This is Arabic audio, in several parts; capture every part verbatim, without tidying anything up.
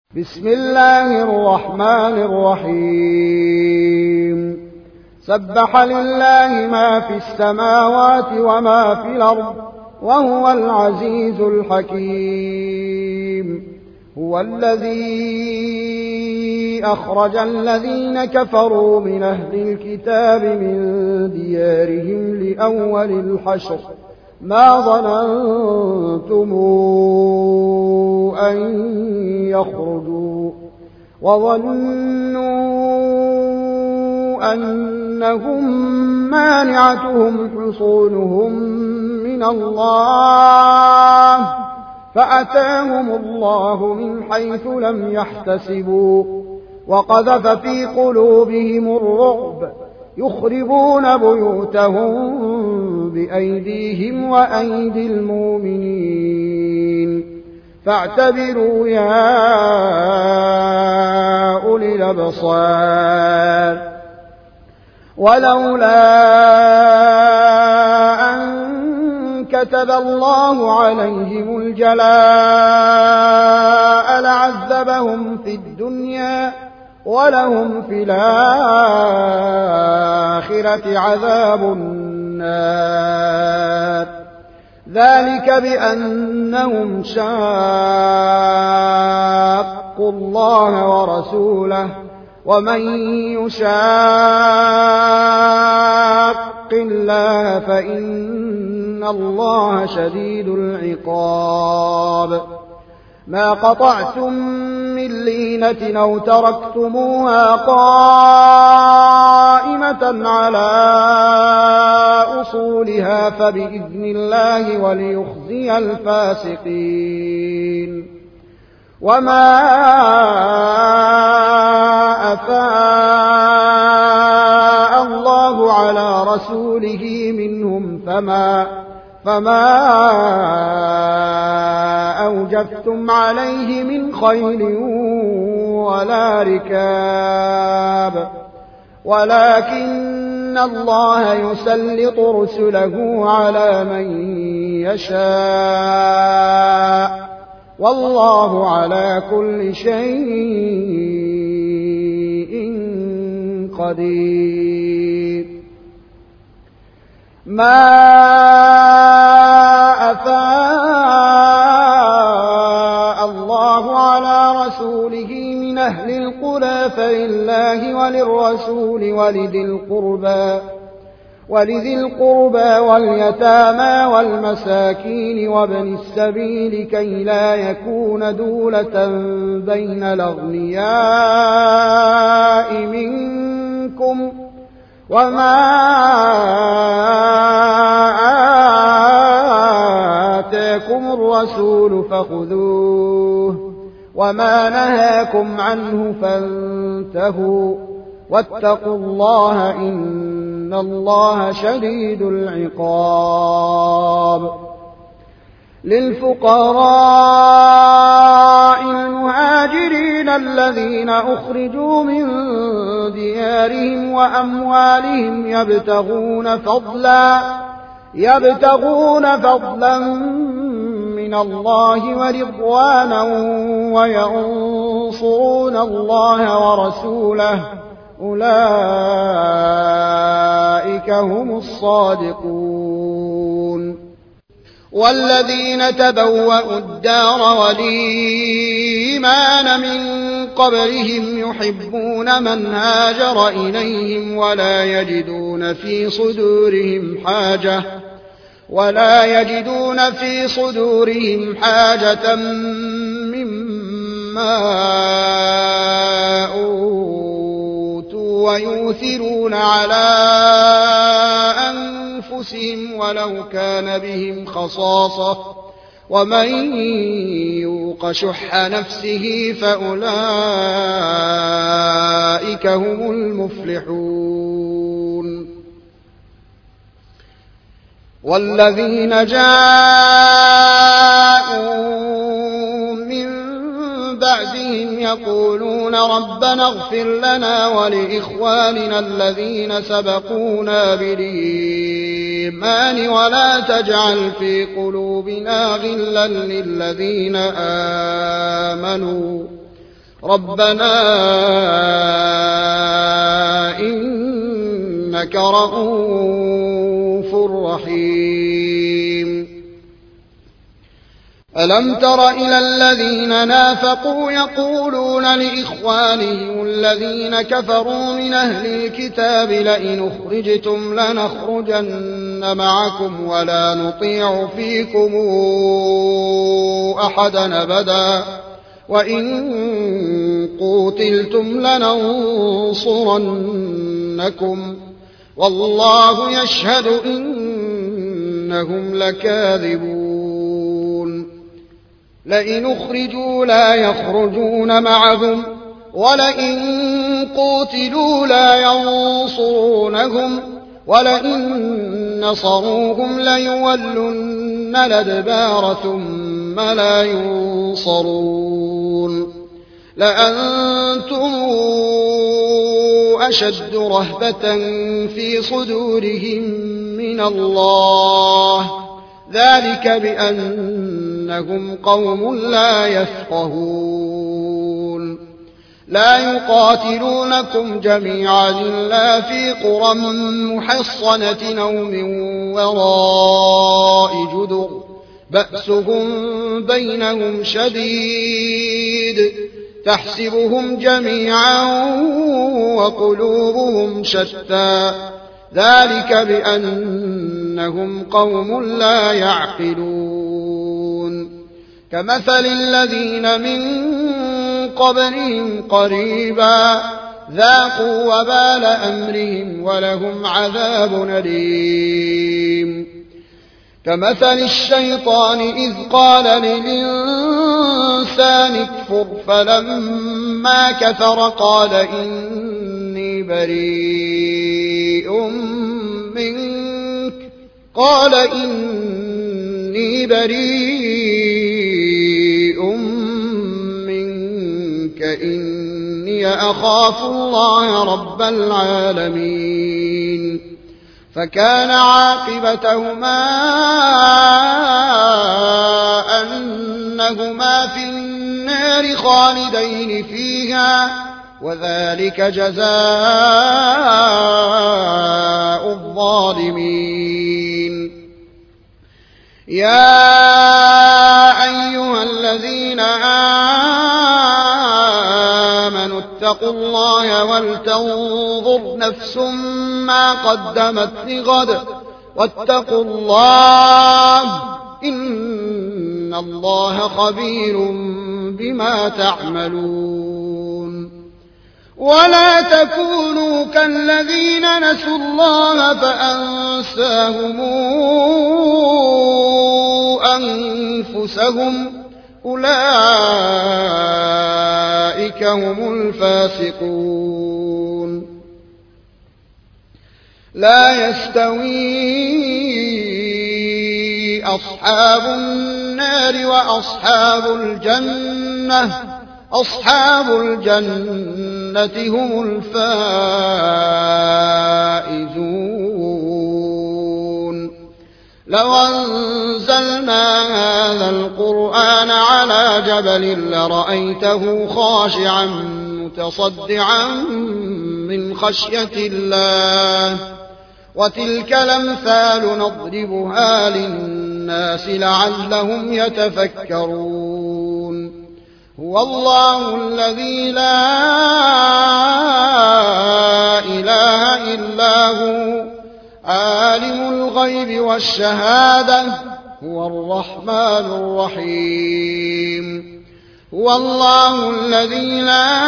بسم الله الرحمن الرحيم سبح لله ما في السماوات وما في الأرض وهو العزيز الحكيم. هو الذي أخرج الذين كفروا من أهل الكتاب من ديارهم لأول الحشر ما ظننتم أن يخرجوا وظنوا أنهم مانعتهم حصونهم من الله فأتاهم الله من حيث لم يحتسبوا وقذف في قلوبهم الرعب يخربون بيوتهم بأيديهم وأيدي المؤمنين فاعتبروا يا أولي الأبصار. ولولا أن كتب الله عليهم الجلاء لعذبهم في الدنيا ولهم في الآخرة عذاب النار ذلك بأنهم شاقوا الله ورسوله ومن يشاق الله فإن الله شديد العقاب. ما قطعتم من لينة أو تركتموها قائمة على أصولها فبإذن الله وليخزي الفاسقين. وما أفاء الله على رسوله منهم فما فما أوجفتم عليه من خيل ولا ركاب ولكن الله يسلط رسله على من يشاء والله على كل شيء قدير. ما أفاء الله على رسوله من أهل القرى فلله وللرسول ولذي القربى ولذي القربى واليتامى والمساكين وابن السبيل كي لا يكون دولة بين الأغنياء منكم وما آتاكم الرسول فخذوه وما نهاكم عنه فانتهوا واتقوا الله إن الله شديد العقاب. للفقراء المهاجرين الذين أخرجوا من ديارهم وأموالهم يبتغون فضلا يبتغون فضلا من الله ورضوانا وينصرون الله ورسوله أولئك هم الصادقون. والذين تبوأوا الدار والإيمان من قبلهم يحبون من هاجر إليهم ولا يجدون في صدورهم حاجة ولا يجدون في صدورهم حاجة مما أوتوا ويؤثرون على أنفسهم ولو كان بهم خصاصة ومن يوق شح نفسه فأولئك هم المفلحون. والذين جاءوا من بعدهم يقولون ربنا اغفر لنا ولإخواننا الذين سبقونا بالإيمان ولا تجعل في قلوبنا غلا للذين آمنوا ربنا إنك رءوف رحيم ألم تر إلى الذين نافقوا يقولون لإخوانهم الذين كفروا من أهل الكتاب لئن أخرجتم لنخرجن معكم ولا نطيع فيكم أحدا أبدا وإن قوتلتم لننصرنكم والله يشهد إنهم لكاذبون لئن أخرجوا لا يخرجون معهم ولئن قوتلوا لا ينصرونهم ولئن نصروهم ليولن الأدبار ثم لا ينصرون لأنتم أشد رهبة في صدورهم من الله ذلك بأنهم قوم لا يفقهون لا يقاتلونكم جميعا إلا في قرى محصنة أو من وراء جدر بأسهم بينهم شديد تحسبهم جميعا وقلوبهم شتى ذلك بأنهم قوم لا يعقلون كمثل الذين من قبلهم قريبا ذاقوا وبال أمرهم ولهم عذاب أليم كمثل الشيطان إذ قال للإنسان اكفر فلما كفر قال إني بريء منك قال إني بريء منك إني أخاف الله رب العالمين فكان عاقبتهما أنهما في النار خالدين فيها وذلك جزاء الظالمين يا أيها الذين آمنوا اتقوا الله ولتنظر نفس ما قدمت لغد واتقوا الله إن الله خبير بما تعملون ولا تكونوا كالذين نسوا الله فأنساهم أنفسهم أولئك هم الفاسقون لا يستوي أصحاب النار وأصحاب الجنة أصحاب الجنة هم الفائزون لو أنزلنا هذا القرآن على جبل لرأيته خاشعا متصدعا من خشية الله وتلك الأمثال نضربها للناس لعلهم يتفكرون هو الله الذي لا إله إلا هو عالم الغيب والشهادة هو الرحمن الرحيم هو الله الذي لا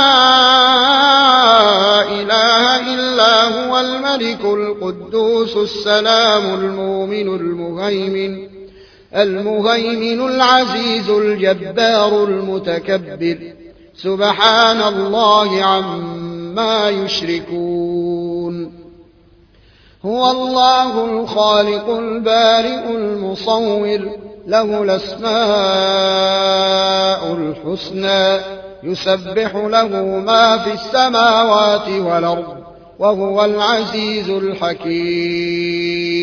إله إلا هو الملك القدوس السلام المؤمن المهيمن المهيمن العزيز الجبار المتكبر سبحان الله عما يشركون هو الله الخالق البارئ المصور له الأسماء الحسنى يسبح له ما في السماوات والأرض وهو العزيز الحكيم